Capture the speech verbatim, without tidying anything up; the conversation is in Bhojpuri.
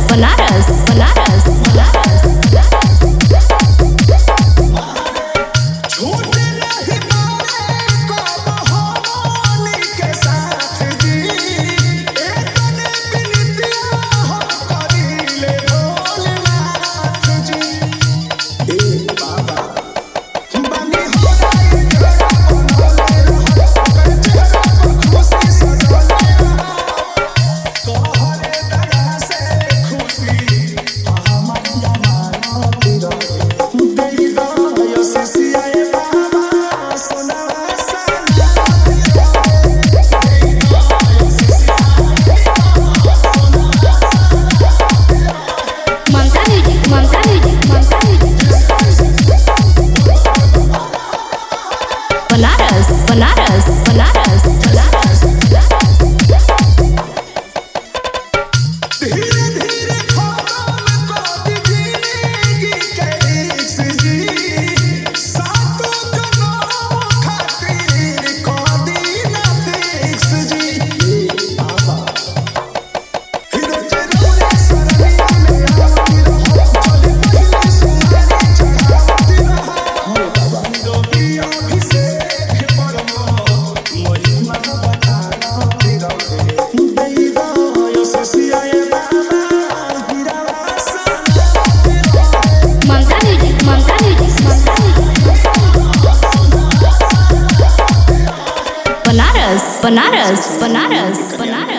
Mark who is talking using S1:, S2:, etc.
S1: बनारस बनारस बनारस बनारस बनारस बनारस बनारस
S2: धीरे धीरे खत्म कर जिंदगी के रिक्स जी सातों जन्म खातिर कर दी ना फिक्स जी बाबा फिर जरूर सरनिया में आवती रहो चली पहले सुनारी चढ़ावती रहो बाबा गोपिया भी से
S1: बनारस बनारस बनारस बनारस